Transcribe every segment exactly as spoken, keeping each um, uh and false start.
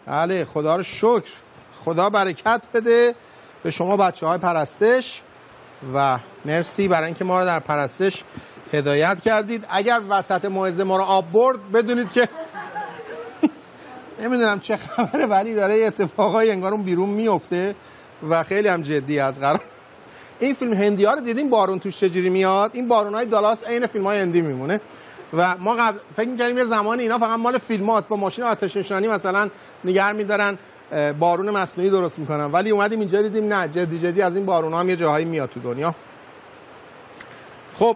بله خدا رو شکر. خدا برکت بده به شما بچه های پرستش و مرسی برای اینکه ما رو در پرستش هدایت کردید. اگر وسط موعظه ما رو آب برد بدونید که نمیدونم چه خبره ولی داره اتفاقای انگار اون بیرون میفته و خیلی هم جدی از قرار. این فیلم هندی ها رو دیدیم بارون توش چجوری میاد؟ این بارون های دالاس عین فیلم های هندی میمونه و ما قبل فکر می‌کردیم یه زمانی اینا فقط مال فیلم هاست، با ماشین آتش نشانی مثلا نگار می‌دارن بارون مصنوعی درست میکنن، ولی اومدیم اینجا دیدیم نه، جدی جدی از این بارون ها هم یه جاهایی میاد تو دنیا. خب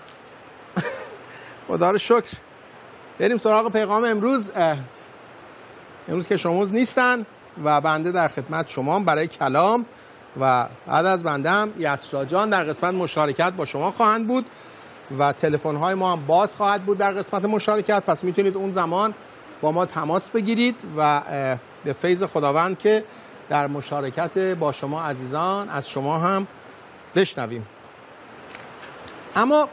خدا رو شکر. بریم سراغ پیغام امروز. امروز که شموز نیستن و بنده در خدمت شما برای کلام و بعد از بنده هم یسرا جان در قسمت مشارکت با شما خواهند بود و تلفن های ما هم باز خواهد بود در قسمت مشارکت، پس میتونید اون زمان با ما تماس بگیرید و به فیض خداوند که در مشارکت با شما عزیزان از شما هم بشنویم. اما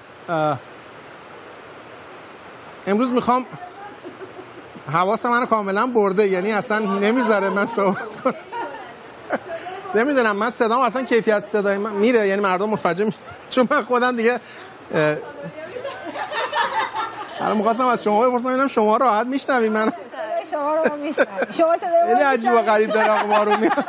امروز میخوام، حواس منو کاملا برده، یعنی اصلا نمیذاره من صحبت کنم. نمیدونم من صدام اصلا کیفیت صدای من میره، یعنی مردم متوجه میشن، چون من خودم دیگه الان می‌خواستم از شما بپرسم اینم شما راحت میشنوید من شما رو میشنوید، شما صدای خیلی عجیب و غریب در اخبارو میاد.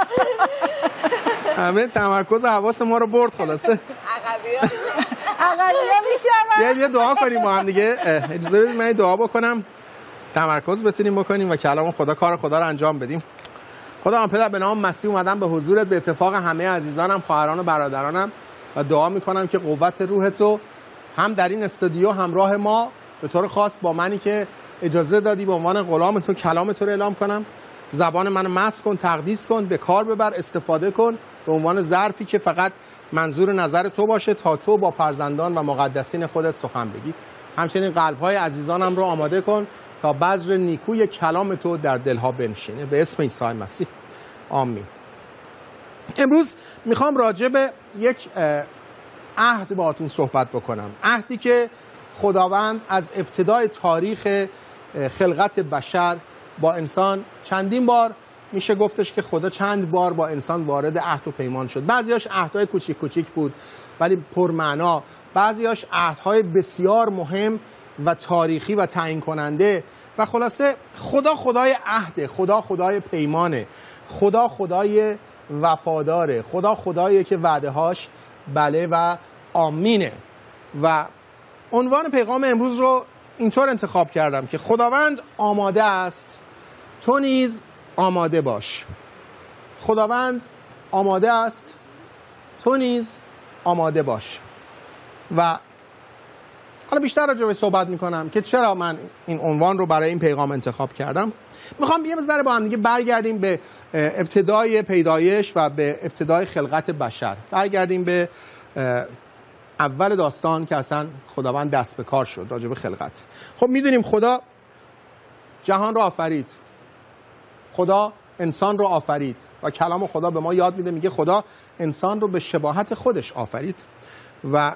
همه تمرکز حواس ما رو برد خلاصه. عقبی‌ها عقبی‌ها میشنون. یه دعا کنیم با هم دیگه. اجازه بدید من دعا بکنم تمرکز بتونیم بکنیم و کلام خدا، کار خدا رو انجام بدیم. خدا پدر به نام مسیح اومدم به حضورت به اتفاق همه عزیزانم، خواهران و برادرانم و دعا میکنم که قوت روح تو هم در این استودیو همراه ما به طور خاص با منی که اجازه دادی به عنوان غلام تو کلام تو رو اعلام کنم، زبان منو مسح کن، تقدیس کن، به کار ببر، استفاده کن به عنوان ظرفی که فقط منظور نظر تو باشه تا تو با فرزندان و مقدسین خودت سخن بگی. همچنین قلب‌های عزیزانم رو آماده کن تا بذر نیکوی کلام تو در دلها بنشینه، به اسم عیسی مسیح آمین. امروز میخوام راجع به یک عهد باهاتون صحبت بکنم، عهدی که خداوند از ابتدای تاریخ خلقت بشر با انسان چندین بار میشه گفتش که خدا چند بار با انسان وارد عهد و پیمان شد. بعضیاش عهدهای کوچیک کوچیک بود ولی پرمعنا، بعضیاش عهدهای بسیار مهم و تاریخی و تعیین کننده و خلاصه خدا خدای عهده، خدا خدای پیمانه، خدا خدای وفاداره، خدا خدایی که وعده‌هاش بله و آمینه. و عنوان پیغام امروز رو اینطور انتخاب کردم که خداوند آماده است، تو نیز آماده باش. خداوند آماده است، تو نیز آماده باش. و حالا بیشتر راجع به صحبت میکنم که چرا من این عنوان رو برای این پیغام انتخاب کردم. میخوام یه ذره با هم دیگه برگردیم به ابتدای پیدایش و به ابتدای خلقت بشر، برگردیم به اول داستان که اصلا خداوند دست به کار شد راجع به خلقت. خب میدونیم خدا جهان رو آفرید، خدا انسان رو آفرید و کلام خدا به ما یاد میده، میگه خدا انسان رو به شباهت خودش آفرید و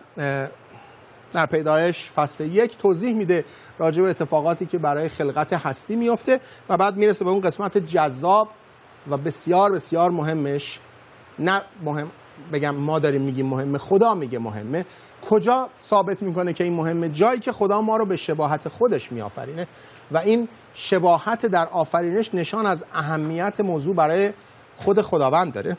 در پیدایش فصل یک توضیح میده راجع به اتفاقاتی که برای خلقت هستی میفته و بعد میرسه به اون قسمت جذاب و بسیار بسیار مهمش. نه مهم بگم ما داریم میگیم مهمه، خدا میگه مهمه. کجا ثابت میکنه که این مهمه؟ جایی که خدا ما رو به شباهت خودش میآفرینه و این شباهت در آفرینش نشان از اهمیت موضوع برای خود خداوند داره.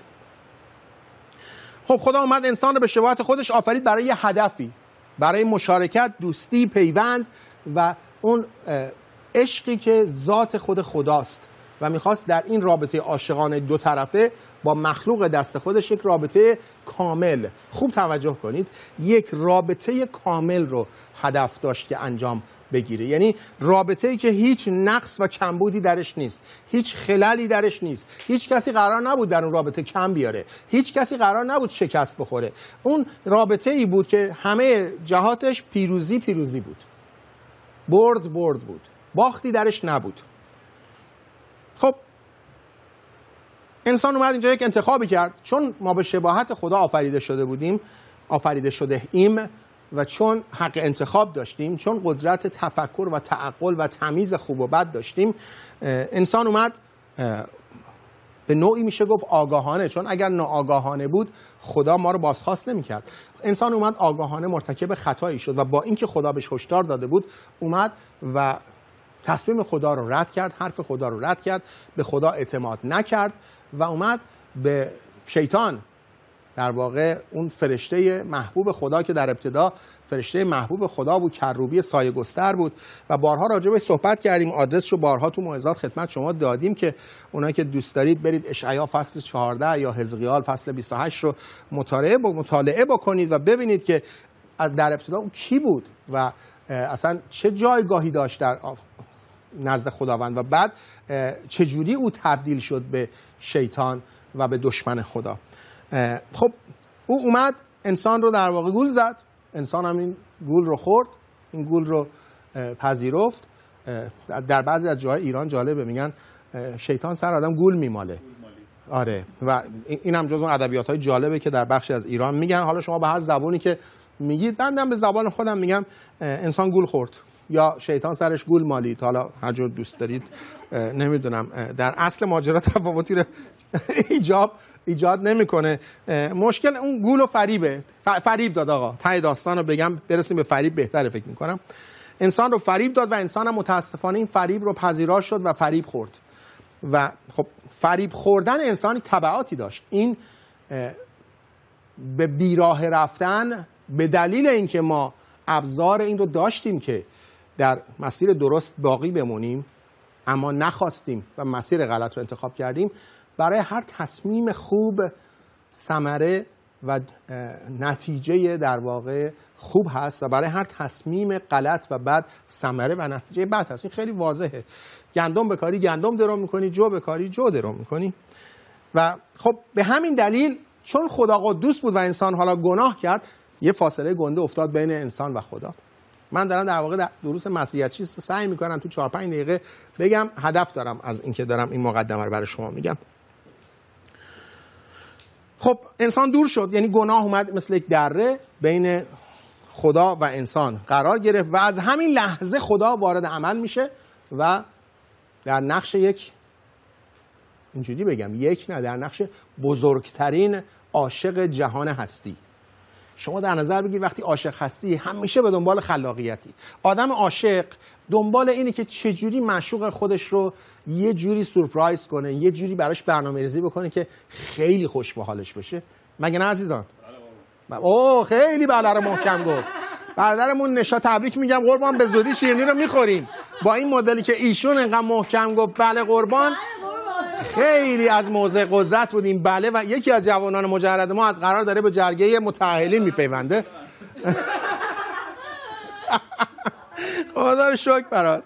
خب خدا اومد انسان رو به شباهت خودش آفرید برای یه هدفی، برای مشارکت، دوستی، پیوند و اون عشقی که ذات خود خداست و میخواست در این رابطه عاشقانه دو طرفه با مخلوق دست خودش یک رابطه کامل، خوب توجه کنید، یک رابطه کامل رو هدف داشت که انجام بگیره. یعنی رابطه‌ای که هیچ نقص و کمبودی درش نیست، هیچ خللی درش نیست، هیچ کسی قرار نبود در اون رابطه کم بیاره، هیچ کسی قرار نبود شکست بخوره. اون رابطه‌ای بود که همه جهاتش پیروزی پیروزی بود، برد برد بود، باختی درش نبود. خب انسان اومد اینجا یک انتخابی کرد، چون ما به شباهت خدا آفریده شده بودیم، آفریده شده ایم و چون حق انتخاب داشتیم، چون قدرت تفکر و تعقل و تمیز خوب و بد داشتیم، انسان اومد به نوعی میشه گفت آگاهانه، چون اگر ناآگاهانه بود خدا ما رو بازخواست نمی‌کرد. انسان اومد آگاهانه مرتکب خطایی شد و با اینکه خدا بهش هشدار داده بود اومد و تصمیم خدا رو رد کرد، حرف خدا رو رد کرد، به خدا اعتماد نکرد و اومد به شیطان، در واقع اون فرشته محبوب خدا که در ابتدا فرشته محبوب خدا بود، کروبی سایه گستر بود و بارها راجع بهش صحبت کردیم، آدرسش رو بارها تو موعظات خدمت شما دادیم که اونایی که دوست دارید برید اشعیا فصل چهارده یا حزقیال فصل بیست و هشت رو مطالعه مطالعه بکنید و ببینید که در ابتدا اون کی بود و اصلا چه جایگاهی داشت در نزد خداوند و بعد چجوری او تبدیل شد به شیطان و به دشمن خدا. خب او اومد انسان رو در واقع گول زد، انسان هم این گول رو خورد، این گول رو پذیرفت. در بعضی از جاهای ایران جالبه میگن شیطان سر آدم گول میماله. آره، و این هم جزو ادبیات‌های جالبه که در بخشی از ایران میگن. حالا شما به هر زبانی که میگید، بندم به زبان خودم میگم انسان گول خورد یا شیطان سرش گول مالید، حالا هر جور دوست دارید. نمیدونم در اصل ماجرا تفاوتی رو ایجاب ایجاد نمیکنه. مشکل اون گول و فریبه. فریب داد آقا، ته داستان رو بگم برسیم به فریب بهتره فکر میکنم. انسان رو فریب داد و انسان هم متاسفانه این فریب رو پذیرا شد و فریب خورد و خب فریب خوردن انسانی تبعاتی داشت. این به بیراه رفتن به دلیل اینکه ما ابزار این رو داشتیم که در مسیر درست باقی بمونیم اما نخواستیم و مسیر غلط رو انتخاب کردیم. برای هر تصمیم خوب ثمره و نتیجه در واقع خوب هست و برای هر تصمیم غلط و بد ثمره و نتیجه بد هست. این خیلی واضحه. گندم بکاری گندم درو میکنی، جو بکاری جو درو میکنی. و خب به همین دلیل چون خدا قدوس بود و انسان حالا گناه کرد، یه فاصله گنده افتاد بین انسان و خدا. من دارم در واقع در دروس مسیحیتی سعی میکنم تو چهار پنج دقیقه بگم، هدف دارم از اینکه دارم این مقدمه رو برای شما میگم. خب انسان دور شد، یعنی گناه اومد مثل یک دره بین خدا و انسان قرار گرفت و از همین لحظه خدا وارد عمل میشه و در نقش یک، اینجوری بگم یک نه، در نقش بزرگترین عاشق جهان هستی. شما در نظر بگیر وقتی عاشق هستی همیشه به دنبال خلاقیتی. آدم عاشق دنبال اینه که چجوری معشوق خودش رو یه جوری سورپرایز کنه، یه جوری براش برنامه‌ریزی بکنه که خیلی خوش به حالش بشه. مگه نه عزیزان؟ اوه خیلی بله رو محکم گفت. برادرمون نشا تبریک میگم قربان، به زودی شیرینی رو میخوریم. با این مدلی که ایشون انقدر محکم گفت بله قربان، خیلی از موضع قدرت بودیم. بله، و یکی از جوانان مجرد ما از قرار داره به جرگه متأهلین میپیونده. خدا رو شکر برات.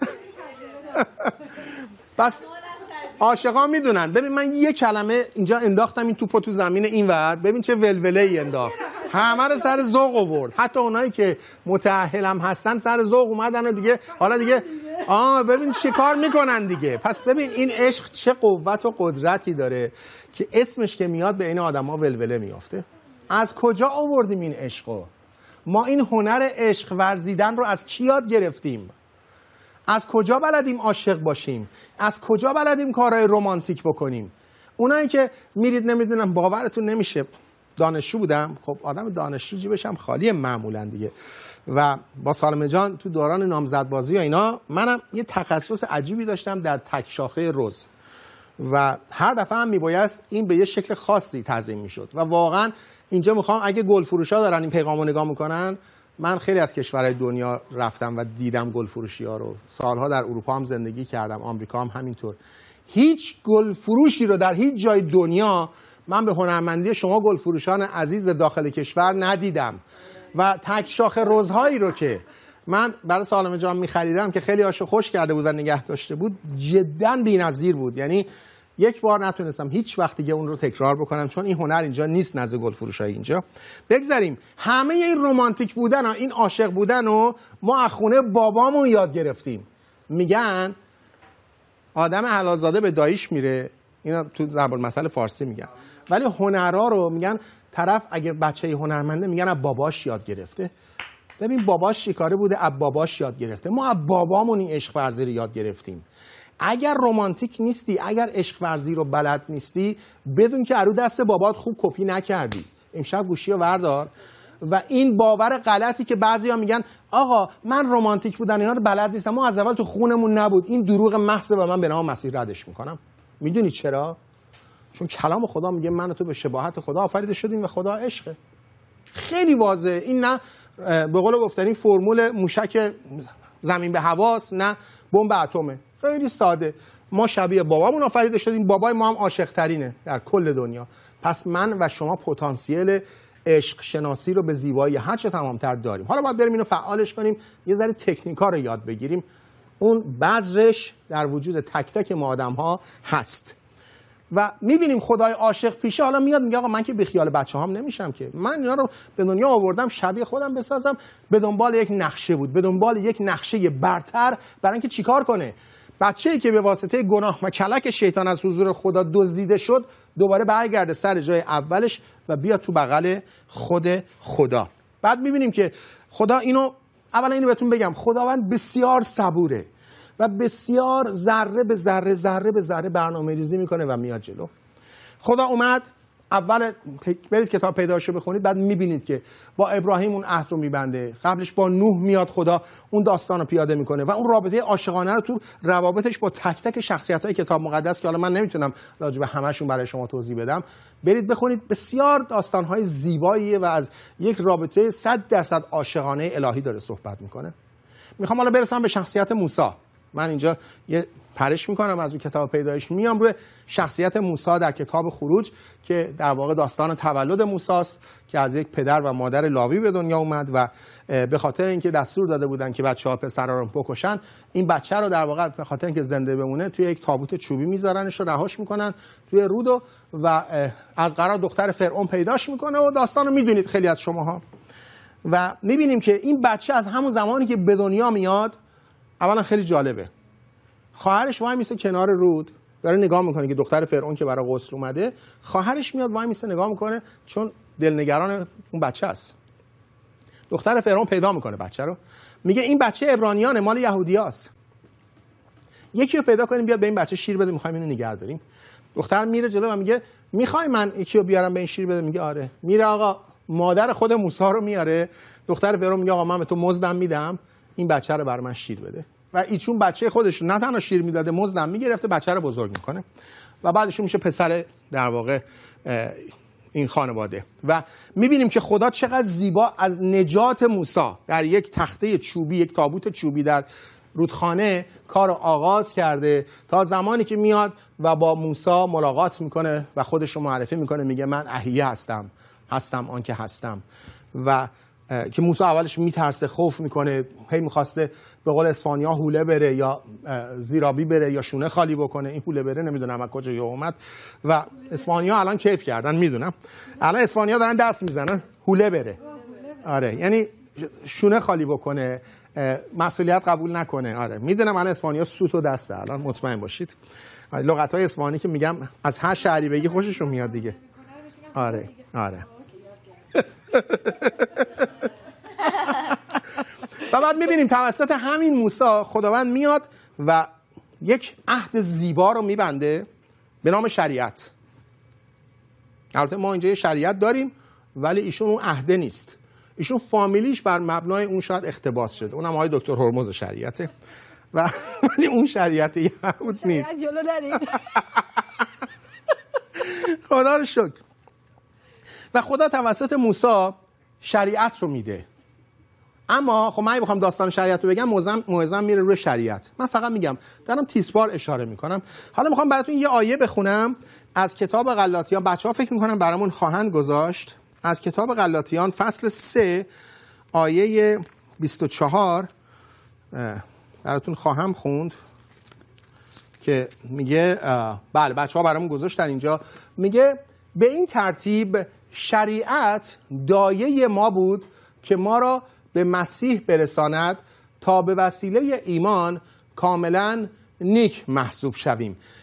پس عاشقان میدونن. ببین من یه کلمه اینجا انداختم این توپو تو زمین اینور، ببین چه ولوله ای انداخت، همه رو سر ذوق آورد. حتی اونایی که متأهل هم هستن سر ذوق اومدن دیگه. حالا دیگه آه ببین چه کار میکنن دیگه. پس ببین این عشق چه قوت و قدرتی داره که اسمش که میاد به این آدما ولوله میافته. از کجا آوردیم این عشقو؟ ما این هنر عشق ورزیدن رو از کی یاد گرفتیم؟ از کجا بلدیم عاشق باشیم؟ از کجا بلدیم کارهای رمانتیک بکنیم؟ اونایی که میرید نمیدونم باورتون نمیشه، دانشجو بودم. خب آدم دانشجو جیبش هم خالیه معمولا دیگه، و با سالمه جان تو دوران نامزدبازی و اینا منم یه تخصص عجیبی داشتم در تک شاخه رز و هر دفعه هم میبایست این به یه شکل خاصی تزیین میشد. و واقعا اینجا میخوام اگه گل فروشا دارن این پیغامو نگاه میکنن، من خیلی از کشورهای دنیا رفتم و دیدم گل فروشی ها رو. سالها در اروپا هم زندگی کردم، آمریکا هم همینطور. هیچ گل فروشی رو در هیچ جای دنیا من به هنرمندی شما گل فروشان عزیز داخل کشور ندیدم. و تک شاخه رزهایی رو که من برای سالمه جان می‌خریدم که خیلی هاشو خوش کرده بود و نگه داشته بود، جداً بی‌نظیر بود. یعنی یک بار نتونستم هیچ وقت دیگه اون رو تکرار بکنم، چون این هنر اینجا نیست نزد گل فروشای اینجا. بگذاریم همه این رمانتیک بودن و این عاشق بودن رو ما از خونه بابامون یاد گرفتیم. میگن آدم حلالزاده به داییش میره، اینا تو ضرب المثل فارسی میگن، ولی هنرها رو میگن طرف اگه بچه هنرمنده میگن از باباش یاد گرفته. ببین باباش چیکاره بوده، از باباش یاد گرفته. ما از بابامون این عشق ورزی رو یاد گرفتیم. اگر رمانتیک نیستی، اگر عشق ورزی رو بلد نیستی، بدون که ارو دست بابات خوب کپی نکردی. امشب گوشی رو وردار و این باور غلطی که بعضیا میگن آقا من رمانتیک بودن اینا رو بلد نیستم، ما از اول تو خونمون نبود، این دروغ محض و من به نام مسیح ردش میکنم. میدونی چرا؟ چون کلام خدا میگه من و تو به شباهت خدا آفریده شدیم و خدا عشقه. خیلی واضحه. این نه به قول گفتنی فرمول موشک زمین به هواست، نه بمب اتمه. خیلی ساده. ما شبیه بابامون آفریده شدیم، بابای ما هم عاشق ترینه در کل دنیا. پس من و شما پتانسیل عشق شناسی رو به زیبایی هر چه تمام‌تر داریم. حالا باید بریم اینو فعالش کنیم، یه ذره تکنیکا رو یاد بگیریم. اون بذرش در وجود تک تک ما آدم‌ها هست. و میبینیم خدای عاشق پیشه حالا میاد میگه آقا من که بیخیال بچه‌هام نمیشم که، من اینا رو به دنیا آوردم شبیه خودم بسازم. به دنبال یک نقشه بود، به دنبال یک نقشه برتر برای اینکه چیکار کنه. بچه‌ای که به واسطه گناه و کلک شیطان از حضور خدا دزدیده شد دوباره برگرده سر جای اولش و بیاد تو بغل خود خدا. بعد میبینیم که خدا اینو، اولا اینو بهتون بگم، خداوند بسیار صبوره و بسیار ذره به ذره ذره به ذره برنامه ریزی میکنه و میاد جلو. خدا اومد، اول برید کتاب پیدایشو بخونید، بعد میبینید که با ابراهیم اون عهد رو میبنده، قبلش با نوح میاد خدا اون داستان رو پیاده میکنه و اون رابطه عاشقانه رو تو روابطش با تک تک شخصیت‌های کتاب مقدس که حالا من نمیتونم راجع به همشون برای شما توضیح بدم، برید بخونید. بسیار داستان‌های زیباییه و از یک رابطه صد درصد عاشقانه الهی داره صحبت میکنه. میخوام حالا برسم به شخصیت موسی. من اینجا یه پرش میکنم از اون کتاب پیدایش، میام روی شخصیت موسی در کتاب خروج که در واقع داستان تولد موسی است که از یک پدر و مادر لاوی به دنیا اومد و به خاطر اینکه دستور داده بودن که بچه‌ها پسرا رو بکشن، این بچه رو در واقع به خاطر اینکه زنده بمونه توی یک تابوت چوبی میذارنش و رهاش میکنن توی رود و از قرار دختر فرعون پیداش میکنه و داستانو میدونید خیلی از شماها. و میبینیم که این بچه از همون زمانی که به دنیا میاد، اولا خیلی جالبه، خواهرش وای میسه کنار رود داره نگاه میکنه که دختر فرعون که برای غسل اومده، خواهرش میاد وای میسه نگاه میکنه چون دلنگران اون بچه است. دختر فرعون پیدا میکنه بچه رو، میگه این بچه عبرانیانه، مال یهودیاست، یکی رو پیدا کنیم بیاد به این بچه شیر بده، میخوایم اینو نگه داریم. دختر میره جلو و میگه میخوای من یکی رو بیارم به این شیر بده؟ میگه آره. میره آقا مادر خود موسی رو میاره. دختر فرعون میگه آقا من به تو مزدم میدم، این بچه رو برای من شیر بده. و ایشون بچه خودش نه تنها شیر میداده، مزدم میگرفته، بچه رو بزرگ میکنه و بعدشون میشه پسر در واقع این خانواده. و میبینیم که خدا چقدر زیبا از نجات موسی در یک تخته چوبی، یک تابوت چوبی در رودخانه کار رو آغاز کرده تا زمانی که میاد و با موسی ملاقات میکنه و خودش رو معرفی میکنه، میگه من احیه هستم، هستم آن که هستم. و که موسی اولش میترسه، خوف میکنه، هی میخواسته به قول اسپانیا حوله بره یا زیرابی بره یا شونه خالی بکنه. این حوله بره نمیدونم از کجا اومد و اسپانیا الان کیف کردن، میدونم الان اسپانیا دارن دست میزنن حوله بره. آره یعنی شونه خالی بکنه، مسئولیت قبول نکنه. آره میدونم الان اسپانیا سوت و دسته، الان مطمئن باشید. لغت‌های اسپانی که میگم از هر شهری بگی خوششون میاد دیگه. آره آره و بعد میبینیم توسط همین موسی خداوند میاد و یک عهد زیبا رو میبنده به نام شریعت. البته ما اینجا یه شریعت داریم ولی ایشون اون عهده نیست، ایشون فامیلیش بر مبنای اون شاید اقتباس شده، اونم آقای دکتر هرمز شریعته و ولی اون شریعت یهود نیست. جلو نرید. خدا رو شکر. و خدا توسط موسی شریعت رو میده. اما خب من بخوام داستان شریعت رو بگم موعظم موعظم میره روی شریعت. من فقط میگم دارم تیسوار اشاره میکنم. حالا میخوام براتون یه آیه بخونم از کتاب غلاطیان. بچه‌ها فکر میکنم برامون خواهند گذاشت. از کتاب غلاطیان فصل سه آیه بیست و چهار براتون خواهم خوند که میگه بله بچه‌ها برامون گذاشتن اینجا. میگه به این ترتیب شریعت دایه ما بود که ما را به مسیح برساند تا به وسیله ایمان کاملا نیک محسوب شویم.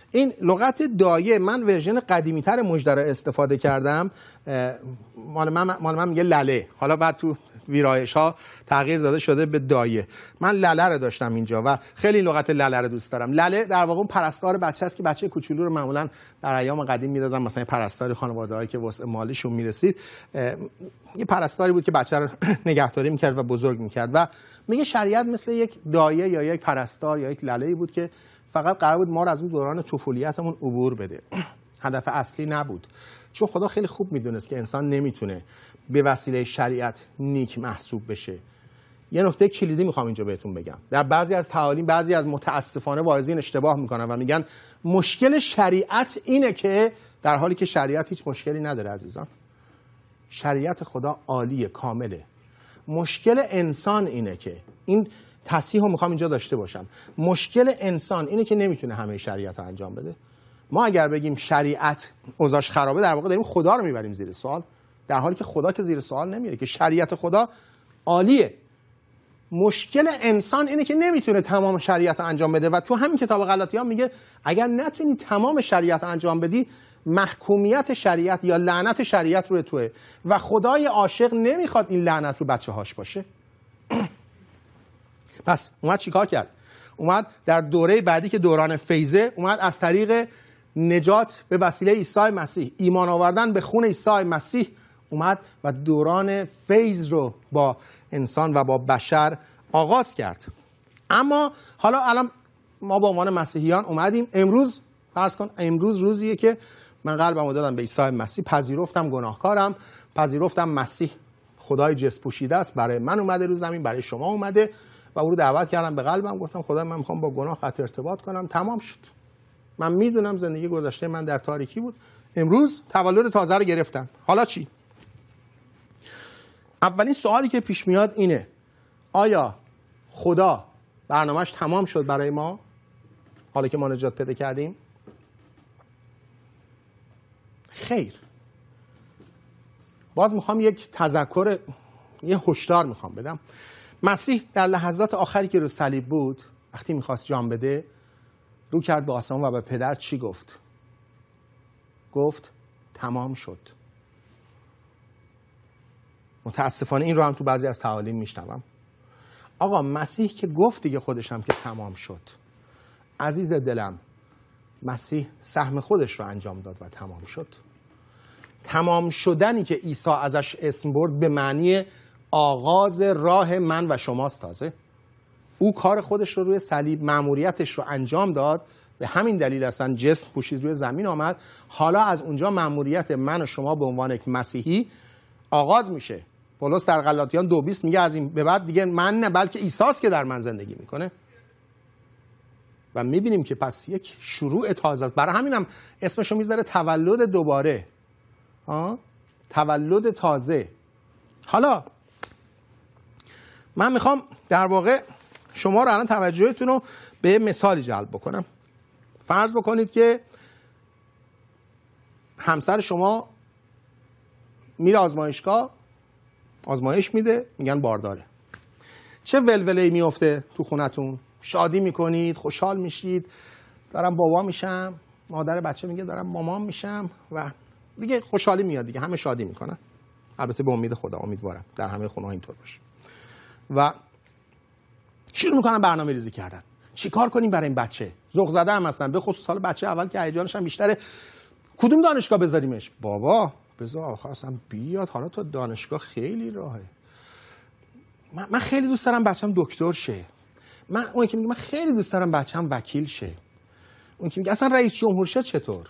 این لغت دایه من ورژن قدیمی تر مژده رو استفاده کردم، مال من مال من میگه لله، حالا بعد تو ویرایش ها تغییر داده شده به دایه. من لله رو داشتم اینجا و خیلی لغت لله رو دوست دارم. لله در واقع اون پرستار بچه است که بچه کوچولو رو معمولا در ایام قدیم میدادن، مثلا پرستاری خانواده‌ای که وسع مالیشون میرسید، یه پرستاری بود که بچه رو نگهداری میکرد و بزرگ میکرد و میگه شریعت مثل یک دایه یا یک پرستار یا یک لله‌ای بود که فقط قرار بود ما رو از اون دوران طفولیتمون عبور بده. هدف اصلی نبود، چون خدا خیلی خوب میدونست که انسان نمیتونه به وسیله شریعت نیک محسوب بشه. یه نکته کلیدی میخوام اینجا بهتون بگم. در بعضی از تعالیم بعضی از متاسفانه واعظین اشتباه میکنن و میگن مشکل شریعت اینه که، در حالی که شریعت هیچ مشکلی نداره عزیزان. شریعت خدا عالیه، کامله. مشکل انسان اینه که، این تصحیح رو میخوام اینجا داشته باشم، مشکل انسان اینه که نمیتونه همه شریعت رو انجام بده. ما اگر بگیم شریعت اوضاعش خرابه، در واقع داریم خدا رو میبریم زیر سوال، در حالی که خدا که زیر سوال نمیره، که شریعت خدا عالیه. مشکل انسان اینه که نمیتونه تمام شریعت رو انجام بده و تو همین کتاب غلاطیان میگه اگر نتونی تمام شریعت رو انجام بدی، محکومیت شریعت یا لعنت شریعت روی توه و خدای عاشق نمیخواد این لعنت رو بچه هاش باشه. پس اومد چیکار کرد؟ اومد در دوره بعدی که دوران فیضه، اومد از طریق نجات به وسیله عیسی مسیح، ایمان آوردن به خون عیسی مسیح، اومد و دوران فیض رو با انسان و با بشر آغاز کرد. اما حالا الان ما به عنوان مسیحیان اومدیم، امروز فرض کن امروز روزیه که من قلبمو دادم به عیسی مسیح، پذیرفتم گناهکارم، پذیرفتم مسیح خدای جسم پوشیده است، برای من اومده رو زمین، برای شما اومده و او رو دعوت کردم به قلبم، گفتم خدا من میخوام با گناه قطع ارتباط کنم. تمام شد. من میدونم زندگی گذشته من در تاریکی بود، امروز تولد تازه رو گرفتم. حالا چی؟ اولین سوالی که پیش میاد اینه، آیا خدا برنامه‌اش تمام شد برای ما حالا که ما نجات پیدا کردیم؟ خیر. باز میخوام یک تذکر، یه هشدار میخوام بدم. مسیح در لحظات آخری که رو صلیب بود، وقتی میخواست جان بده، رو کرد به آسمان و به پدر چی گفت؟ گفت تمام شد. متاسفانه این رو هم تو بعضی از تعالیم میشنوم. آقا مسیح که گفت دیگه خودش هم که تمام شد. عزیز دلم، مسیح سهم خودش رو انجام داد و تمام شد. تمام شدنی که عیسی ازش اسم برد به معنی آغاز راه من و شماست. تازه او کار خودش رو روی صلیب، مأموریتش رو انجام داد، به همین دلیل اصلا جسم پوشید روی زمین آمد. حالا از اونجا مأموریت من و شما به عنوان یک مسیحی آغاز میشه. پولس در غلاطیان دو بیست میگه از این به بعد دیگه من نه بلکه عیسی است که در من زندگی میکنه. و میبینیم که پس یک شروع تازه است. برای همینم اسمشو میذاره تولد دوباره. ها؟ تولد تازه. حالا من میخوام در واقع شما رو الان توجهتون رو به مثالی جلب بکنم. فرض بکنید که همسر شما میره آزمایشگاه، آزمایش میده، میگن بارداره. چه ولوله‌ای میفته تو خونتون؟ شادی میکنید، خوشحال میشید، دارم بابا میشم، مادر بچه میگه دارم مامان میشم و دیگه خوشحالی میاد دیگه، همه شادی میکنن. البته به امید خدا، امیدوارم در همه خونه‌ها اینطور باشه. و شروع میکنن برنامه ریزی کردن. چی کار کنیم برای این بچه؟ ذوق زده هم هستن، به خصوص حالا بچه اول که هیجانش هم بیشتره. کدوم دانشگاه بذاریمش؟ بابا بذار آخه اصلا بیاد، حالا تو دانشگاه خیلی راهه. من, من خیلی دوست دارم بچه‌م دکتر شه. من اون که میگه من خیلی دوست دارم بچه‌م وکیل شه. اون که میگه اصلا رئیس جمهور شه چطور؟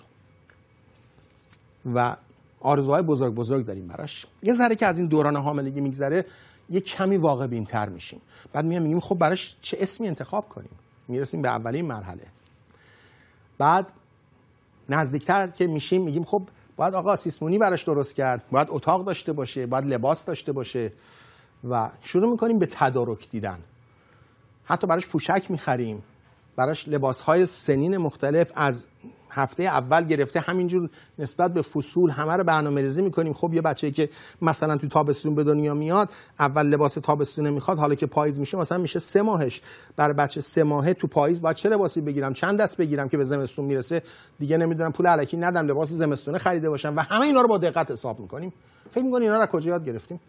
و آرزوهای بزرگ بزرگ داریم براش. یه ذره که از این دوران حاملگی میگذره، یه کمی واقع بین‌تر میشیم. بعد میام میگیم خب براش چه اسمی انتخاب کنیم؟ میرسیم به اولین مرحله. بعد نزدیکتر که میشیم میگیم خب باید آقا سیسمونی براش درست کرد، باید اتاق داشته باشه، باید لباس داشته باشه و شروع میکنیم به تدارک دیدن. حتی براش پوشک میخریم، براش لباسهای سنین مختلف از هفته اول گرفته همینجور نسبت به فصول همه رو برنامه‌ریزی میکنیم. خب یه بچه‌ای که مثلا تو تابستون به دنیا میاد، اول لباس تابستونه میخواد، حالا که پاییز میشه مثلا میشه سه ماهش. برای بچه سه ماهه تو پاییز باید چه لباسی بگیرم، چند دست بگیرم که به زمستون میرسه دیگه نمیدونم پول الکی ندم لباس زمستونه خریده باشم و همه اینا رو با دقت حساب میکنیم. فکر می‌کنی اینا رو کجا یاد گرفتیم؟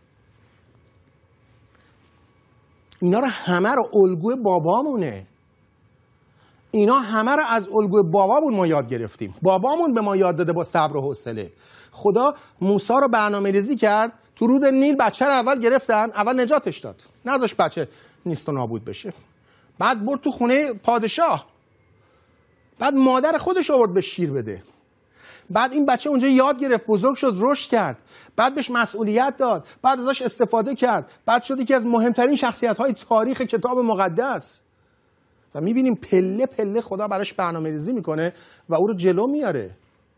اینا رو همه رو الگوی بابامونه. اینا همه رو از الگوی بابامون ما یاد گرفتیم. بابامون به ما یاد داده با صبر و حوصله. خدا موسی رو برنامه‌ریزی کرد، تو رود نیل بچه رو اول گرفتن، اول نجاتش داد، نذاش بچه نیست و نابود بشه. بعد برد تو خونه پادشاه، بعد مادر خودش آورد به شیر بده. بعد این بچه اونجا یاد گرفت، بزرگ شد، رشد کرد، بعد بهش مسئولیت داد، بعد ازش استفاده کرد، بعد شد یکی از مهمترین شخصیت‌های تاریخ کتاب مقدس. و میبینیم پله پله خدا براش برنامه‌ریزی میکنه و او رو جلو میاره.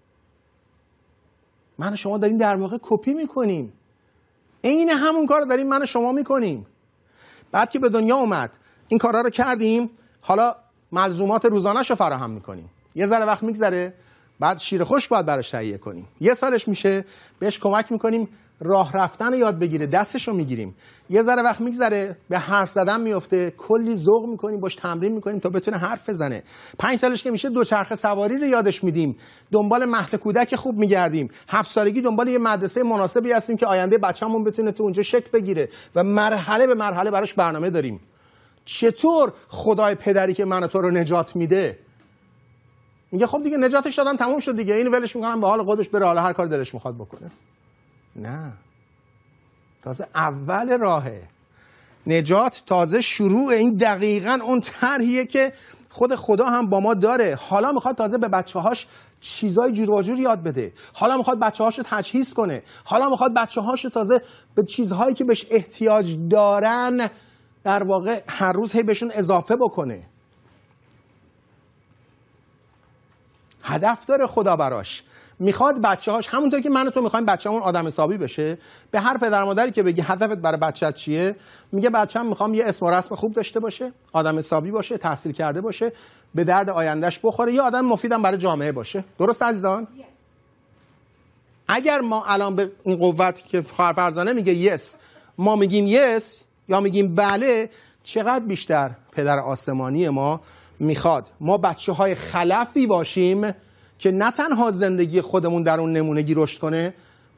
من و شما داریم در واقع کپی میکنیم. عین همون کار رو داریم من و شما میکنیم. بعد که به دنیا اومد این کارا رو کردیم، حالا ملزومات روزانه‌ش رو فراهم میکنیم. یه ذره وقت میگذره، بعد شیر خشک باید براش تهیه کنیم. یه سالش میشه، بهش کمک میکنیم راه رفتن رو یاد بگیره، دستش رو میگیریم. یه ذره وقت میگذره، به حرف زدن میفته، کلی ذوق میکنیم، باش تمرین میکنیم تا بتونه حرف بزنه. پنج سالش که میشه دوچرخه سواری رو یادش میدیم، دنبال مهد کودک خوب میگردیم. هفت سالگی دنبال یه مدرسه مناسبی هستیم که آینده بچه‌مون بتونه تو اونجا شکل بگیره و مرحله به مرحله براش برنامه داریم. چطور خدای پدری که من و تو رو نجات میده میگه خب دیگه نجاتش دادم تموم شد دیگه، اینو ولش میکنم به حال خودش بره، حالا هر کار دلش میخواد بکنه؟ نه، تازه اول راهه. نجات تازه شروع. این دقیقاً اون طرحیه که خود خدا هم با ما داره. حالا میخواد تازه به بچه‌هاش چیزای جور و جور یاد بده. حالا میخواد بچه‌هاش رو تجهیز کنه. حالا میخواد بچه‌هاش رو تازه به چیزهایی که بهش احتیاج دارن در واقع هر روز هی بهشون اضافه بکنه. هدف داره خدا براش. میخواد بچه‌هاش همونطور که من و تو میخوایم بچه‌مون آدم حسابی بشه. به هر پدر مادری که بگی هدفت برای بچه‌ت چیه، میگه بچه‌م میخوام یه اسم و رسم خوب داشته باشه، آدم حسابی باشه، تحصیل کرده باشه، به درد آیندهش بخوره، یه آدم مفیدم برای جامعه باشه. درست عزیزان؟ yes. اگر ما الان به این قوت که فرزانه میگه یس yes، ما میگیم یس yes، یا میگیم بله، چقدر بیشتر پدر آسمانی ما میخواد ما بچه‌های خلفی باشیم که نه تنها زندگی خودمون در اون نمونگی رشد کنه،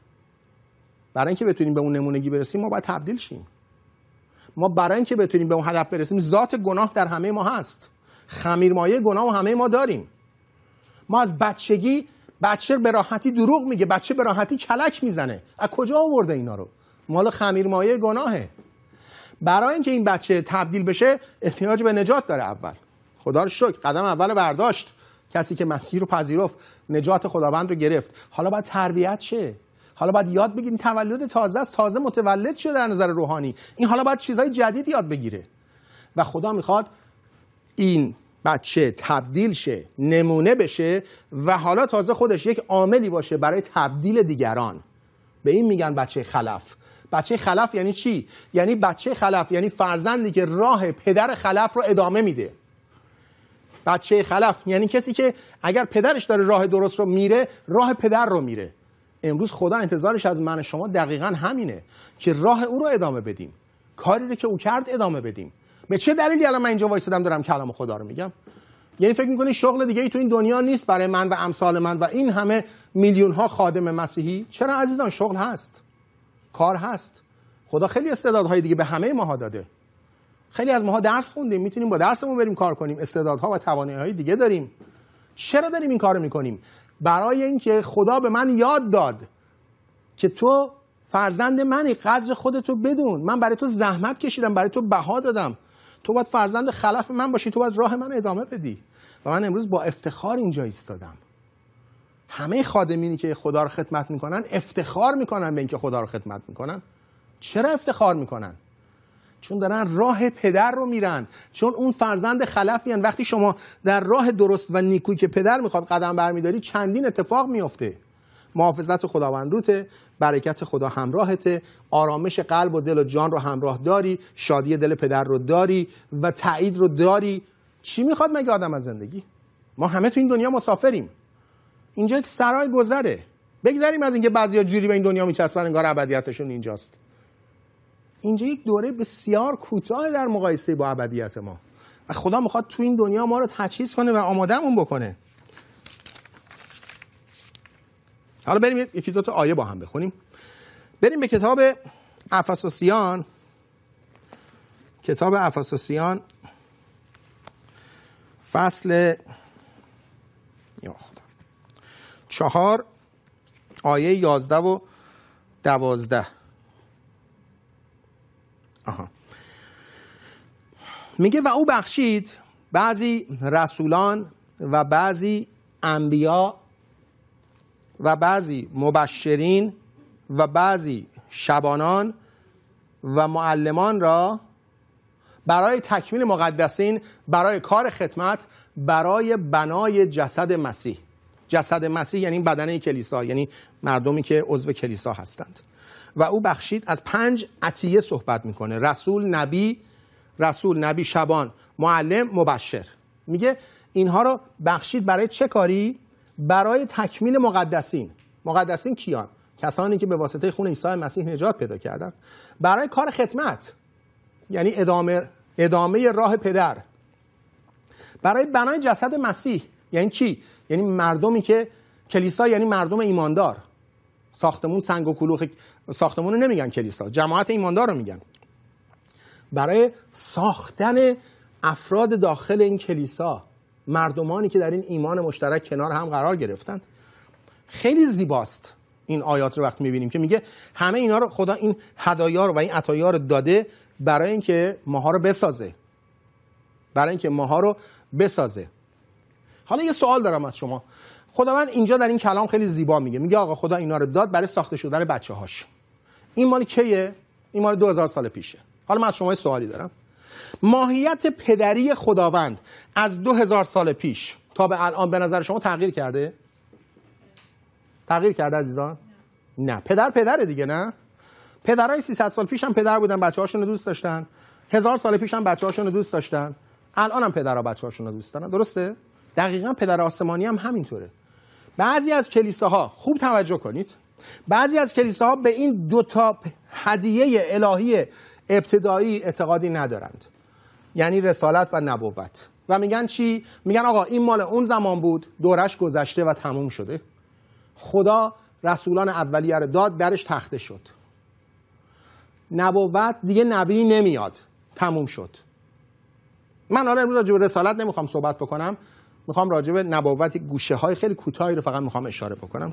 برای اینکه بتونیم به اون نمونگی برسیم ما باید تبدیل شیم. ما برای اینکه بتونیم به اون هدف برسیم، ذات گناه در همه ما هست، خمیرمایه گناه و همه ما داریم. ما از بچگی، بچه به راحتی دروغ میگه، بچه به راحتی کلک میزنه. از کجا آورده اینا رو؟ مال خمیرمایه گناهه. برای اینکه این بچه تبدیل بشه احتیاج به نجات داره. اول خدا رو شکر قدم اول برداشت، کسی که مسیح رو پذیرفت، نجات خداوند رو گرفت. حالا باید تربیت شه، حالا باید یاد بگیریم. تولد تازه است، تازه متولد شده در نظر روحانی. این حالا باید چیزهای جدید یاد بگیره و خدا میخواد این بچه تبدیل شه، نمونه بشه و حالا تازه خودش یک عاملی باشه برای تبدیل دیگران. به این میگن بچه خلف. بچه خلف یعنی چی؟ یعنی بچه خلف یعنی فرزندی که راه پدر خلف رو ادامه میده. بچه خلف یعنی کسی که اگر پدرش داره راه درست رو میره، راه پدر رو میره. امروز خدا انتظارش از من شما دقیقاً همینه که راه او رو ادامه بدیم، کاری رو که او کرد ادامه بدیم. به چه دلیلی الان من اینجا وایسادم دارم کلام خدا رو میگم؟ یعنی فکر میکنی شغل دیگه ای تو این دنیا نیست برای من و امثال من و این همه میلیون ها خادم مسیحی؟ چرا عزیزان؟ شغل هست، کار هست. خدا خیلی استعدادهای دیگه به همه ماها داده. خیلی از ماها درس خوندیم، میتونیم با درسمون بریم کار کنیم، استعدادها و توانایی‌های دیگه داریم. چرا داریم این کارو میکنیم؟ برای اینکه خدا به من یاد داد که تو فرزند منی، قدر خودتو بدون. من برای تو زحمت کشیدم، برای تو بها دادم، تو باید فرزند خلف من باشی، تو باید راه من ادامه بدی. و من امروز با افتخار اینجا ایستادم. همه خادمینی که خدا رو خدمت میکنن افتخار میکنن به اینکه خدا رو خدمت میکنن. چرا افتخار میکنن؟ چون دارن راه پدر رو میرن، چون اون فرزند خلفی هن. وقتی شما در راه درست و نیکویی که پدر میخواد قدم برمیداری، چندین اتفاق میفته. محافظت خداوند روته، برکت خدا همراهته، آرامش قلب و دل و جان رو همراه داری، شادی دل پدر رو داری و تایید رو داری. چی میخواد مگه آدم از زندگی؟ ما همه تو این دنیا مسافریم. اینجا یک سرای گذره. بگذاریم از اینکه بعضیا جوری به این دنیا میچسبن انگار ابدیتشون اینجاست. اینجا یک دوره بسیار کوتاه در مقایسه با ابدیت ما و خدا میخواد تو این دنیا ما رو تجهیز کنه و آمادهمون بکنه. حالا بریم یکی دو تا آیه با هم بخونیم. بریم به کتاب افسوسیان، کتاب افسوسیان فصل یا خدا چهار آیه یازده و دوازده. آها. میگه و او بخشید بعضی رسولان و بعضی انبیا و بعضی مبشرین و بعضی شبانان و معلمان را برای تکمیل مقدسین، برای کار خدمت، برای بنای جسد مسیح. جسد مسیح یعنی بدنه کلیسا، یعنی مردمی که عضو کلیسا هستند. و او بخشید از پنج عطیه صحبت میکنه: رسول، نبی، رسول، نبی، شبان، معلم، مبشر. میگه اینها رو بخشید برای چه کاری؟ برای تکمیل مقدسین. مقدسین کیان؟ کسانی که به واسطه خون عیسی مسیح نجات پیدا کردن. برای کار خدمت، یعنی ادامه ادامه راه پدر. برای بنای جسد مسیح، یعنی چی؟ یعنی مردمی که کلیسا، یعنی مردم ایماندار. ساختمون سنگ و کلوخ ساختمون رو نمیگن کلیسا، جماعت ایماندار رو میگن. برای ساختن افراد داخل این کلیسا، مردمانی که در این ایمان مشترک کنار هم قرار گرفتند. خیلی زیباست این آیات رو وقت میبینیم که میگه همه اینا رو خدا این هدایا رو و این عطایا رو داده برای اینکه ماها رو بسازه، برای اینکه ماها رو بسازه. حالا یه سوال دارم از شما. خداوند اینجا در این کلام خیلی زیبا میگه، میگه آقا خدا اینا رو داد برای ساخته شدن بچه‌هاش. این مال کیه؟ این مال دو هزار سال پیشه. حالا من از شما یه سوالی دارم. ماهیت پدری خداوند از دو هزار سال پیش تا به الان به نظر شما تغییر کرده؟ تغییر کرده عزیزان؟ نه. نه. پدر پدره دیگه، نه؟ پدرای سیصد سال پیش هم پدر بودن، بچه‌هاشون رو دوست داشتن. هزار سال پیش هم بچه‌هاشون رو دوست داشتن. الان هم پدرها بچه‌هاشون رو دوست دارن. درسته؟ دقیقاً پدر آسمانی هم همینطوره. بعضی از کلیساها، خوب توجه کنید، بعضی از کلیساها به این دو تا هدیه الهی ابتدایی اعتقادی ندارند، یعنی رسالت و نبوت، و میگن چی؟ میگن آقا این مال اون زمان بود، دورش گذشته و تموم شده. خدا رسولان اولیه رو داد، درش تخته شد. نبوت دیگه نبی نمیاد، تموم شد. من حالا امروز راجع به رسالت نمیخوام صحبت بکنم، میخوام راجع به نبوت گوشه های خیلی کوتاهی رو فقط میخوام اشاره بکنم.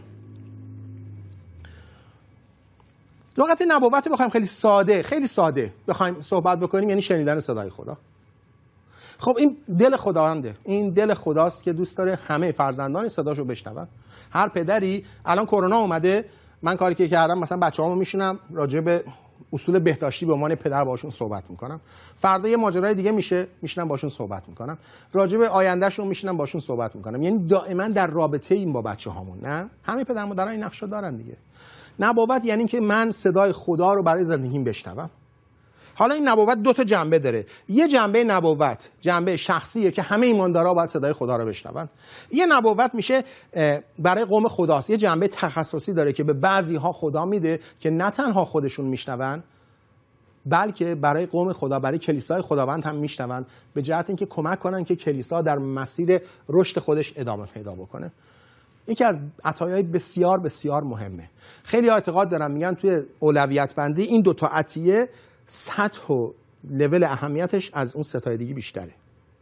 لغت نبوت رو بخوایم خیلی ساده خیلی ساده بخوایم صحبت بکنیم یعنی شنیدن صدای خدا. خب این دل خداونده، این دل خداست که دوست داره همه فرزندان صداشو بشنون. هر پدری، الان کرونا اومده، من کاری که کردم مثلا بچه‌هامو میشونم راجع به اصول بهداشتی به عنوان پدر باشون صحبت میکنم. فردا یه ماجرای دیگه میشه، میشینم باشون صحبت میکنم. راجع به آیندهشون میشینم باشون صحبت میکنم. یعنی دائما در رابطه ایم با بچه‌هامون. نه؟ همه پدر مادرها این نقشو دارن دیگه. نبوت یعنی که من صدای خدا رو برای زندگیم بشنوم. حالا این نبوت دو تا جنبه داره. یه جنبه نبوت جنبه شخصیه که همه ایماندارا باید صدای خدا رو بشنون. یه نبوت میشه برای قوم خداست. یه جنبه تخصصی داره که به بعضی ها خدا میده که نه تنها خودشون میشنون، بلکه برای قوم خدا، برای کلیسای خداوند هم میشنون، به جهت اینکه کمک کنن که کلیسا در مسیر رشد خودش ادامه پیدا بکنه. یکی از عطایای بسیار بسیار مهمه. خیلی اعتقاد دارن، میگن توی اولویت بندی این دو تا عطیه سطح و لول اهمیتش از اون ستای دیگه بیشتره.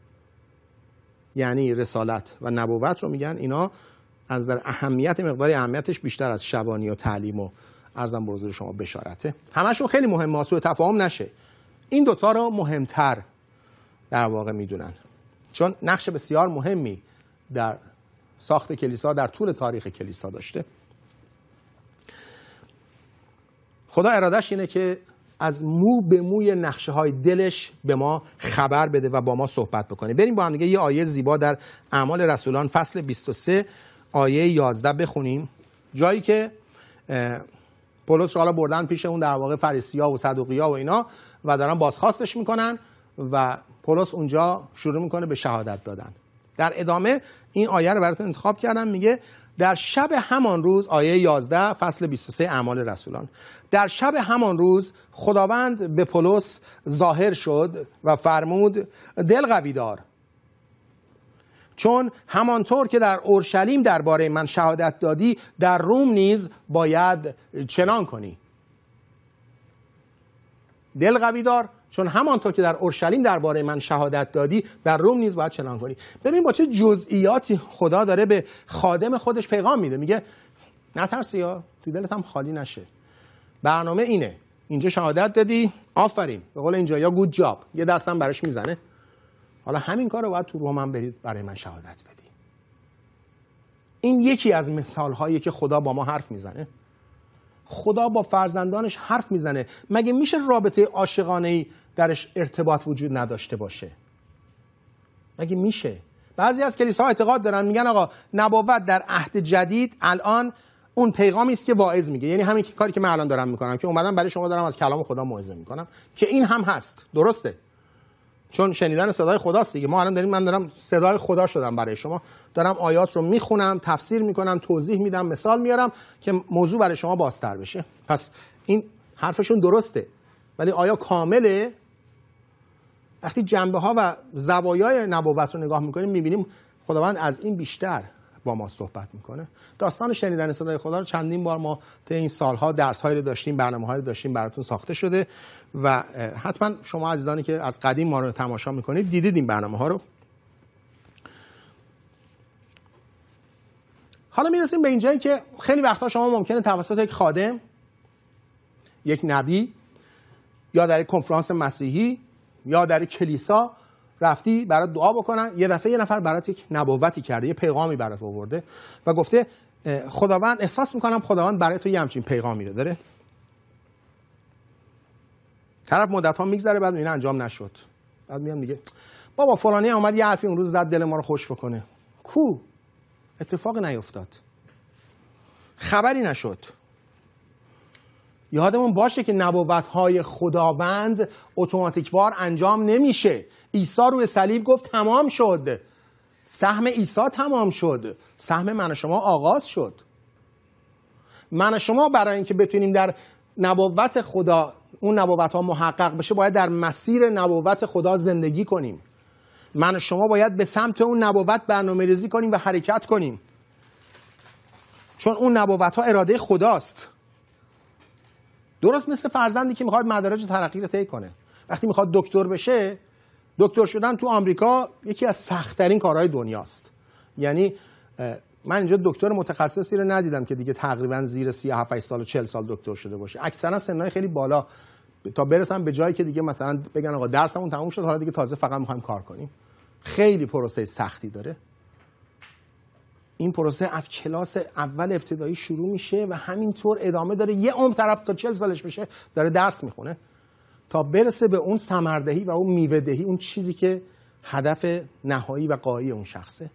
یعنی رسالت و نبوت رو میگن اینا از در اهمیت مقدار اهمیتش بیشتر از شبانی و تعلیم و عرضم به حضور شما بشارته. همشون خیلی مهمه، سوء تفاهم نشه. این دوتا رو مهمتر در واقع میدونن، چون نقش بسیار مهمی در ساخت کلیسا در طول تاریخ کلیسا داشته. خدا ارادش اینه که از مو به موی نقشه های دلش به ما خبر بده و با ما صحبت بکنه. بریم با هم دیگه یه آیه زیبا در اعمال رسولان فصل بیست و سه آیه یازده بخونیم، جایی که پولس رو حالا بردن پیش اون در واقع فریسی‌ها و صدوقی‌ها و اینا و دارن بازخواستش میکنن و پولس اونجا شروع میکنه به شهادت دادن. در ادامه این آیه رو براتون انتخاب کردم، میگه در شب همان روز، آیه یازده فصل بیست و سه اعمال رسولان، در شب همان روز خداوند به پولس ظاهر شد و فرمود دل قوی دار، چون همانطور که در اورشلیم درباره من شهادت دادی در روم نیز باید چنان کنی. دل قوی دار، چون همانطور که در اورشلیم درباره من شهادت دادی در روم نیز باید چنان کنی. ببین با چه جزئیاتی خدا داره به خادم خودش پیغام میده. میگه نترسی یا تو دلت هم خالی نشه، برنامه اینه، اینجا شهادت دادی، آفرین، به قول اینجا یا گود جاب، یه دستم براش میزنه، حالا همین کار رو باید تو روم هم برید برای من شهادت بدی. این یکی از مثال هایی که خدا با ما حرف میزنه. خدا با فرزندانش حرف میزنه. مگه میشه رابطه عاشقانه‌ای درش ارتباط وجود نداشته باشه؟ مگه میشه؟ بعضی از کلیساها اعتقاد دارن، میگن آقا نبوت در عهد جدید الان اون پیغامی است که واعظ میگه، یعنی همین کاری که من الان دارم میکنم که اومدم برای شما دارم از کلام خدا موعظه میکنم، که این هم هست، درسته، چون شنیدن صدای خداست دیگه. ما الان داریم، من دارم صدای خدا شدم برای شما، دارم آیات رو میخونم، تفسیر میکنم، توضیح میدم، مثال میارم که موضوع برای شما بازتر بشه. پس این حرفشون درسته، ولی آیا کامله؟ وقتی جنبه ها و زوایای نبوت رو نگاه میکنیم میبینیم خداوند از این بیشتر با ما صحبت میکنه. داستان شنیدن صدای خدا رو چندین بار ما طی این سالها درس‌هایی رو داشتیم، برنامه‌هایی رو داشتیم، براتون ساخته شده و حتما شما عزیزانی که از قدیم ما رو تماشا میکنید دیدید این برنامه‌ها رو. حالا میرسیم به اینجایی که خیلی وقتا شما ممکنه توسط یک خادم، یک نبی، یا در یک کنفرانس مسیحی یا در یک کلیسا رفتی برات دعا بکنن، یه دفعه یه نفر برات یک نبوتی کرده، یه پیغامی برات آورده و گفته خداوند، احساس میکنم خداوند برای تو یه همچین پیغامی رو داره. طرف مدت ها میگذره، بعد میبینه انجام نشد، بعد میاد میگه بابا فلانی اومد یه حرفی اون روز زد دل ما رو خوش بکنه، کو اتفاق نیفتاد، خبری نشد. یادمون باشه که نبوت‌های خداوند اتوماتیکوار انجام نمیشه. عیسی روی صلیب گفت تمام شد، سهم عیسی تمام شد، سهم من و شما آغاز شد. من و شما برای اینکه بتونیم در نبوت خدا، اون نبوت‌ها محقق بشه، باید در مسیر نبوت خدا زندگی کنیم. من و شما باید به سمت اون نبوت برنامه‌ریزی کنیم و حرکت کنیم، چون اون نبوت‌ها اراده خداست. درست مثل فرزندی که میخواد مدارج ترقی رو طی کنه. وقتی میخواد دکتر بشه، دکتر شدن تو آمریکا یکی از سخت‌ترین کارهای دنیاست. یعنی من اینجا دکتر متخصصی رو ندیدم که دیگه تقریبا زیر سی و هفت سال و چهل سال دکتر شده باشه. اکثرا سنای خیلی بالا تا برسن به جایی که دیگه مثلا بگن آقا درسمون تموم شد، حالا دیگه تازه فقط میخوایم کار کنیم. خیلی پروسه سختی داره. این پروسه از کلاس اول ابتدایی شروع میشه و همینطور ادامه داره. یه عمر طرف تا چهل سالش بشه داره درس میخونه تا برسه به اون ثمردهی و اون میوه‌دهی، اون چیزی که هدف نهایی و غایی اون شخصه.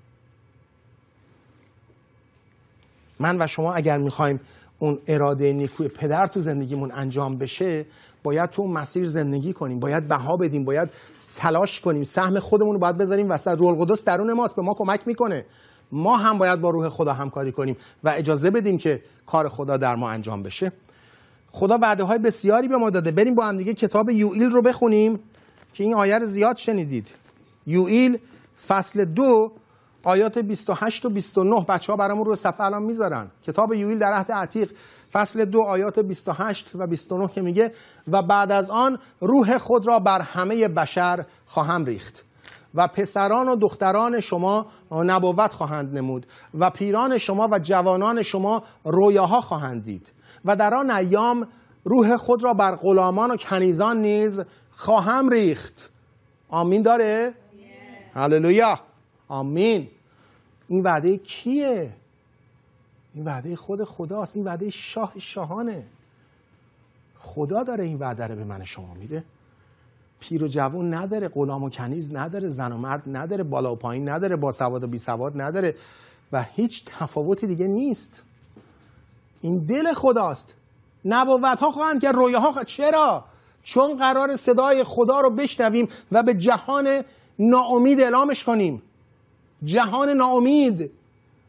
من و شما اگر میخوایم اون اراده نیکوی پدر تو زندگیمون انجام بشه، باید تو اون مسیر زندگی کنیم، باید بها بدیم، باید تلاش کنیم، سهم خودمون رو باید بذاریم وسط. روح القدس درون ماست، به ما کمک میکنه. ما هم باید با روح خدا همکاری کنیم و اجازه بدیم که کار خدا در ما انجام بشه. خدا وعده های بسیاری به ما داده. بریم با هم دیگه کتاب یوئیل رو بخونیم که این آیه رو زیاد شنیدید. یوئیل فصل دو آیات بیست و هشت و بیست و نه، بچه‌ها برامون رو صفحه الان میذارن. کتاب یوئیل در عهد عتیق فصل دو آیات بیست و هشت و بیست و نه که میگه و بعد از آن روح خود را بر همه بشر خواهم ریخت و پسران و دختران شما نبوت خواهند نمود و پیران شما و جوانان شما رویاها خواهند دید و در آن ایام روح خود را بر غلامان و کنیزان نیز خواهم ریخت. آمین داره؟ yes. هللویا، آمین. این وعده کیه؟ این وعده خود خداست. این وعده شاه شاهانه. خدا داره این وعده رو به من شما میده. پیر و جوان نداره، غلام و کنیز نداره، زن و مرد نداره، بالا و پایین نداره، با سواد و بی سواد نداره و هیچ تفاوتی دیگه نیست. این دل خداست. نبوت ها خواهند که رویاها خواهند. چرا؟ چون قرار صدای خدا رو بشنویم و به جهان ناامید اعلامش کنیم. جهان ناامید،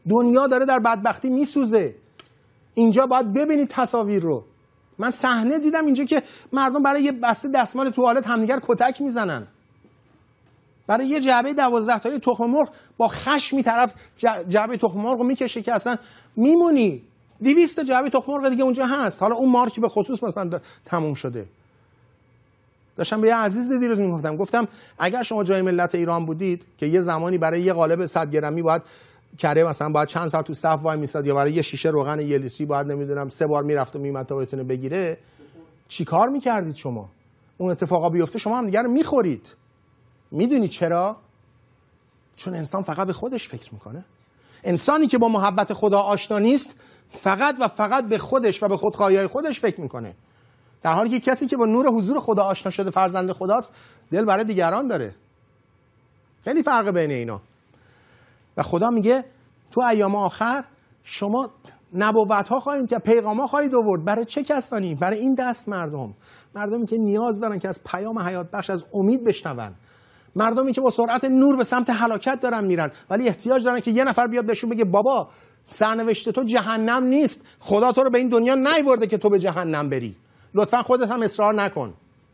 دنیا داره در بدبختی میسوزه. اینجا باید ببینید تصاویر رو. من صحنه دیدم اینجا که مردم برای یه بسته دستمال توالت همدیگر کتک میزنن. برای یه جعبه دوازده تایی تخم مرغ با خشمی طرف جعبه تخم مرغ رو میکشه که اصلا میمونی. دویست تا جعبه تخم مرغ دیگه اونجا هست. حالا اون مارکی به خصوص مثلا تموم شده. داشتم به یه عزیز دیروز میگفتم، گفتم اگر شما جای ملت ایران بودید که یه زمانی برای یه قالب صد گرمی باید کره مثلا باید چند ساعت تو صف وای میستاد، یا برای یه شیشه روغن یه لیتری باید نمیدونم سه بار میرفت و میمد تا بتونه بگیره، چیکار میکردید شما؟ اون اتفاقا بیفته شما هم دیگه رو میخورید. میدونی چرا؟ چون انسان فقط به خودش فکر میکنه. انسانی که با محبت خدا آشنا نیست فقط و فقط به خودش و به خودخواهی‌های خودش فکر میکنه، در حالی که کسی که با نور حضور خدا آشنا شده فرزند خداست دل برای دیگران داره. خیلی فرق بین اینا. و خدا میگه تو ایام آخر شما نبوت‌ها خواهید که پیغام‌ها خواهید آورد. برای چه کسانی؟ برای این دست مردم، مردمی که نیاز دارن که از پیام حیات بخش، از امید بشنون، مردمی که با سرعت نور به سمت هلاکت دارن میرن ولی احتیاج دارن که یه نفر بیاد بهشون بگه بابا سرنوشت تو جهنم نیست، خدا تو رو به این دنیا نیورده که تو به جهنم بری، لطفا خودت هم اصرار نکن.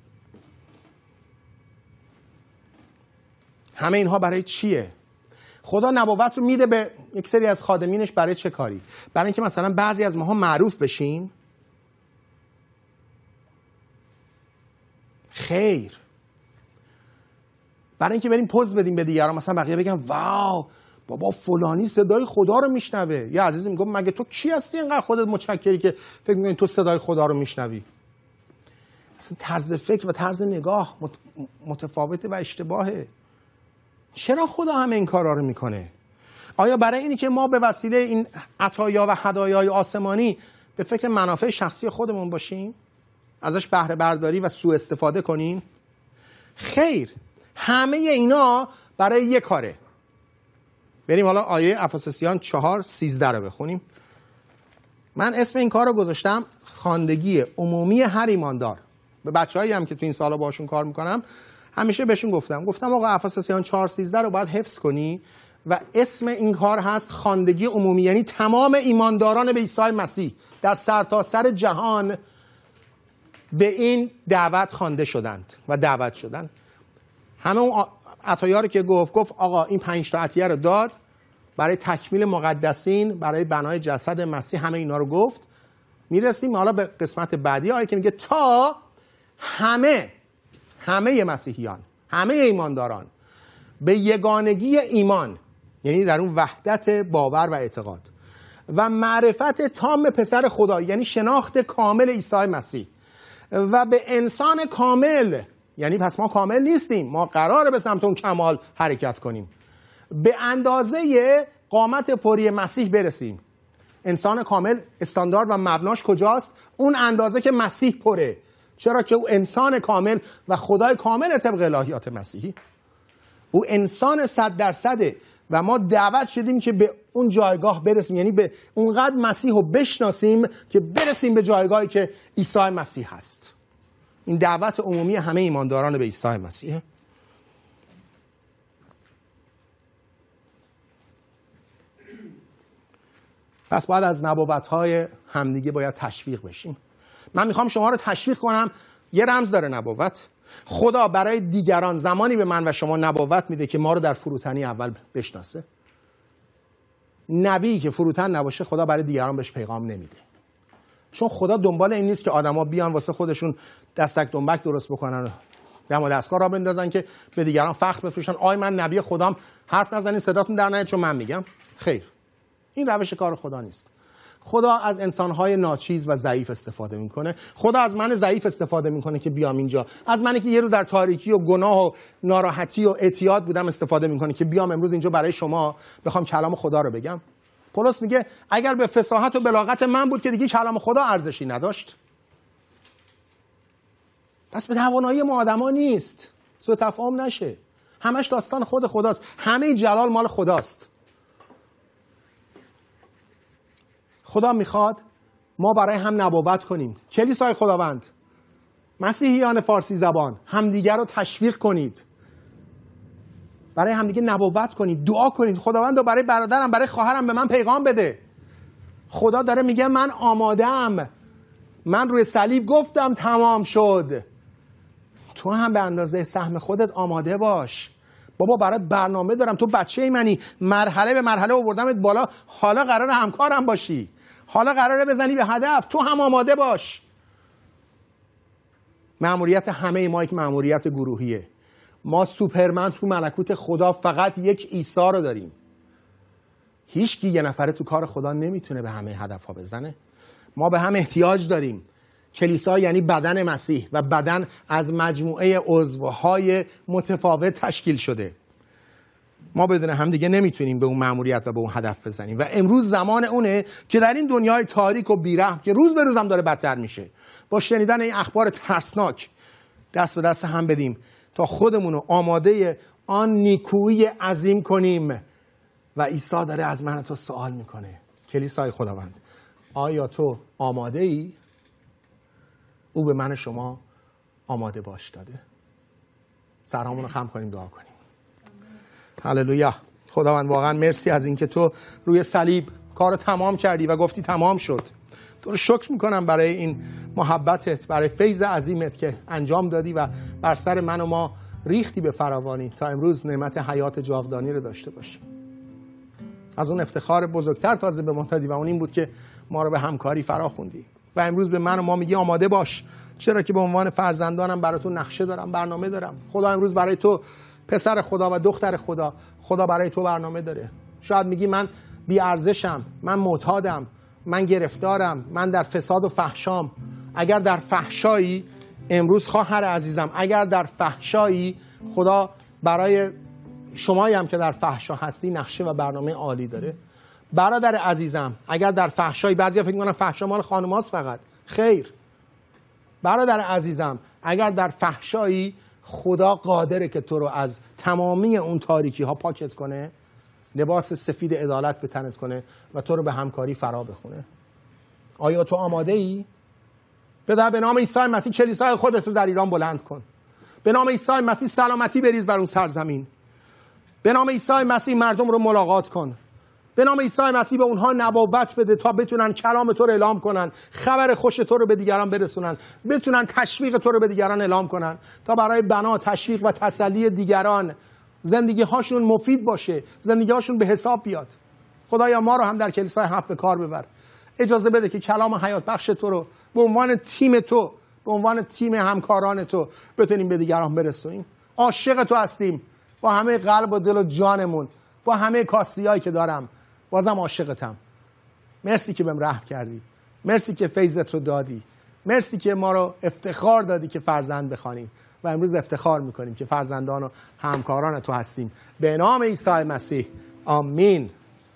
همه اینها برای چیه؟ خدا نبوت رو میده به یک سری از خادمینش برای چه کاری؟ برای اینکه مثلا بعضی از ماها معروف بشیم؟ خیر. برای اینکه بریم پوز بدیم به دیگران، مثلا بقیه بگن واو بابا فلانی صدای خدا رو میشنوه. یه عزیزی میگه مگه تو کی هستی اینقدر خودت متشکری که فکر میکنی تو صدای خدا رو میشنوی؟ اصلا طرز فکر و طرز نگاه متفاوته و اشتباهه. چرا خدا همه این کارا رو میکنه؟ آیا برای اینی که ما به وسیله این عطایا و هدایای آسمانی به فکر منافع شخصی خودمون باشیم، ازش بهره برداری و سوء استفاده کنیم؟ خیر. همه اینا برای یک کاره. بریم حالا آیه افسسیان چهار سیزده رو بخونیم. من اسم این کار رو گذاشتم خواندگی عمومی هر ایماندار. به بچه‌هایی هم که تو این سالا باشون کار میکنم همیشه بهشون گفتم گفتم آقا افسسیان چهار سیزده رو باید حفظ کنی و اسم این کار هست خواندگی عمومی، یعنی تمام ایمانداران به عیسی مسیح در سرتاسر جهان به این دعوت خوانده شدند و دعوت شدند. همه اون عطایا رو که گفت گفت آقا این پنج تا عطیه رو داد برای تکمیل مقدسین، برای بنای جسد مسیح، همه اینا رو گفت. میرسیم حالا به قسمت بعدی آیه که میگه تا همه همه مسیحیان، همه ایمانداران به یگانگی ایمان، یعنی در اون وحدت باور و اعتقاد و معرفت تام پسر خدا، یعنی شناخت کامل عیسی مسیح، و به انسان کامل، یعنی پس ما کامل نیستیم، ما قراره به سمت اون کمال حرکت کنیم، به اندازه قامت پری مسیح برسیم. انسان کامل استاندارد و مبناش کجاست؟ اون اندازه که مسیح پره. چرا که او انسان کامل و خدای کامل طبق الهیات مسیحی، او انسان صد درصده و ما دعوت شدیم که به اون جایگاه برسیم، یعنی به اونقدر مسیح رو بشناسیم که برسیم به جایگاهی که عیسی مسیح هست. این دعوت عمومی همه ایمانداران به عیسی مسیح. پس باید از نبوت‌های همدیگه باید تشویق بشیم. من میخوام شما رو تشویق کنم. یه رمز داره نبوت. خدا برای دیگران زمانی به من و شما نبوت میده که ما رو در فروتنی اول بشناسه. نبی که فروتن نباشه خدا برای دیگران بهش پیغام نمیده، چون خدا دنبال این نیست که آدما بیان واسه خودشون دستک دنبک درست بکنن، دم و دستگاه را بندازن که به دیگران فخر بفروشن. آی من نبی خدام، حرف نزنین صداتون در نیاد چون من میگم. خیر، این روش کار خدا نیست. خدا از انسانهای ناچیز و ضعیف استفاده میکنه. خدا از من ضعیف استفاده میکنه که بیام اینجا. از منی که یه روز در تاریکی و گناه و ناراحتی و اعتیاد بودم استفاده میکنه که بیام امروز اینجا برای شما بخوام کلام خدا رو بگم. پولس میگه اگر به فصاحت و بلاغت من بود که دیگه کلام خدا ارزشی نداشت. پس به توانایی ما آدما نیست، سوء تفاهم نشه. همش داستان خود خداست، همه جلال مال خداست. خدا میخواد ما برای هم نبوت کنیم. کلیسای خداوند، مسیحیان فارسی زبان، همدیگر رو تشویق کنید. برای همدیگه نبوت کنید، دعا کنید. خداوند برای برادرم، برای خواهرم به من پیغام بده. خدا داره میگه من آماده‌ام، من روی صلیب گفتم تمام شد. تو هم به اندازه سهم خودت آماده باش. بابا برات برنامه دارم، تو بچه منی، مرحله به مرحله آوردمت بالا، حالا قراره همکارم باشی، حالا قراره بزنی به هدف، تو هم آماده باش. مأموریت همه ما یک مأموریت گروهیه. ما سوپرمن تو ملکوت خدا فقط یک عیسی رو داریم. هیچ کی یه نفره تو کار خدا نمیتونه به همه هدفها بزنه. ما به هم احتیاج داریم. کلیسا یعنی بدن مسیح و بدن از مجموعه عضوهای متفاوت تشکیل شده. ما بدون هم دیگه نمیتونیم به اون مأموریت و به اون هدف بزنیم و امروز زمان اونه که در این دنیای تاریک و بیرحم که روز به روز هم داره بدتر میشه، با شنیدن این اخبار ترسناک دست به دست هم بدیم تا خودمون رو آماده آن نیکویی عظیم کنیم. و عیسی داره از من تو سوال میکنه، کلیسای خداوند، آیا تو آماده ای؟ او به من شما آماده باش داده. سرهامون رو خم کنیم دعا کنیم. هللویا. خداوند واقعا مرسی از اینکه تو روی صلیب کارو تمام کردی و گفتی تمام شد. تو رو شکر میکنم برای این محبتت، برای فیض عظیمت که انجام دادی و بر سر من و ما ریختی به فراوانی تا امروز نعمت حیات جاودانی رو داشته باشیم. از اون افتخار بزرگتر تازه به ما دادی و اون این بود که ما رو به همکاری فراخوندی و امروز به من و ما میگی آماده باش، چرا که به عنوان فرزندانم برای تو نقشه دارم، برنامه دارم. خدا امروز برای تو پسر خدا و دختر خدا، خدا برای تو برنامه داره. شاید میگی من بی ارزشم، من معتادم، من گرفتارم، من در فساد و فحشام. اگر در فحشایی امروز خواهر عزیزم، اگر در فحشایی، خدا برای شمایی هم که در فحشا هستی نقشه و برنامه عالی داره. برادر عزیزم اگر در فحشایی، بعضیا فکر میکنن فحشا مال خانم‌هاست فقط، خیر. برادر عزیزم اگر در فحشایی، خدا قادره که تو رو از تمامی اون تاریکی ها پاکت کنه، لباس سفید عدالت به تنت کنه و تو رو به همکاری فرا بخونه. آیا تو آماده ای؟ بده به نام عیسی مسیح کلیسای خودت رو در ایران بلند کن. به نام عیسی مسیح سلامتی بریز بر اون سرزمین. به نام عیسی مسیح مردم رو ملاقات کن. به نام عیسی مسیح به اونها نبوت بده تا بتونن کلام تو رو اعلام کنن، خبر خوش تو رو به دیگران برسونن، بتونن تشویق تو رو به دیگران اعلام کنن تا برای بنا، تشویق و تسلی دیگران زندگی هاشون مفید باشه، زندگی هاشون به حساب بیاد. خدایا ما رو هم در کلیسای هفت به کار ببر. اجازه بده که کلام حیات بخش تو رو به عنوان تیم تو، به عنوان تیم همکاران تو بتونیم به دیگران برسونیم. عاشق تو هستیم با همه قلب و دل و جانمون، با همه کاستیایی که دارم، بازم عاشقتم. مرسی که بهم رحم کردی، مرسی که فیضت رو دادی، مرسی که ما رو افتخار دادی که فرزند بخوانیم و امروز افتخار میکنیم که فرزندان و همکاران تو هستیم. به نام عیسی مسیح آمین.